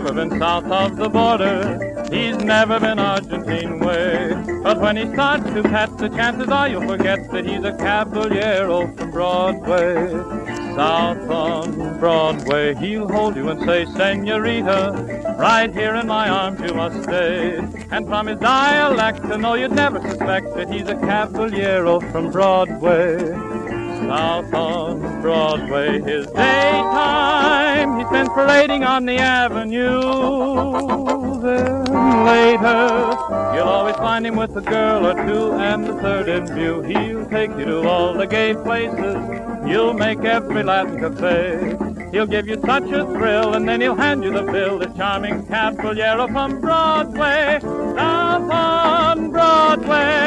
never been south of the border. He's never been Argentine way. But when he starts to pat, the chances are you'll forget that he's a caballero from Broadway. South on Broadway, he'll hold you and say, Senorita, right here in my arms you must stay. And from his dialect, to know you'd never suspect that he's a caballero from Broadway. South on Broadway, his daytime he spends parading on the avenue. Then later, you'll always find him with a girl or two, and the third in view. He'll take you to all the gay places, you'll make every Latin cafe. He'll give you such a thrill, and then he'll hand you the bill. The charming caballero from Broadway, South on Broadway.